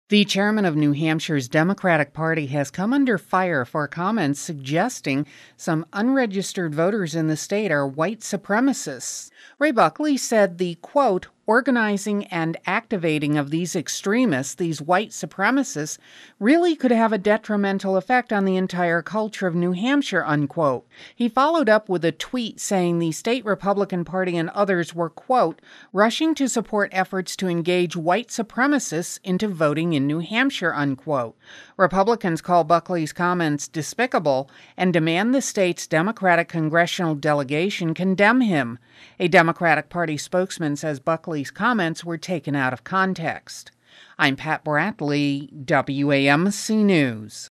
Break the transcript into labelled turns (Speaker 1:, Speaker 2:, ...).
Speaker 1: The chairman of New Hampshire's Democratic Party has come under fire for comments suggesting some unregistered voters in the state are white supremacists. Ray Buckley said the, quote, organizing and activating of these extremists, these white supremacists, really could have a detrimental effect on the entire culture of New Hampshire, unquote. He followed up with a tweet saying the state Republican Party and others were, quote, rushing to support efforts to engage white supremacists into voting in New Hampshire, unquote. Republicans call Buckley's comments despicable and demand the state's Democratic congressional delegation condemn him. A Democratic Party spokesman says Buckley's comments were taken out of context. I'm Pat Bradley, WAMC News.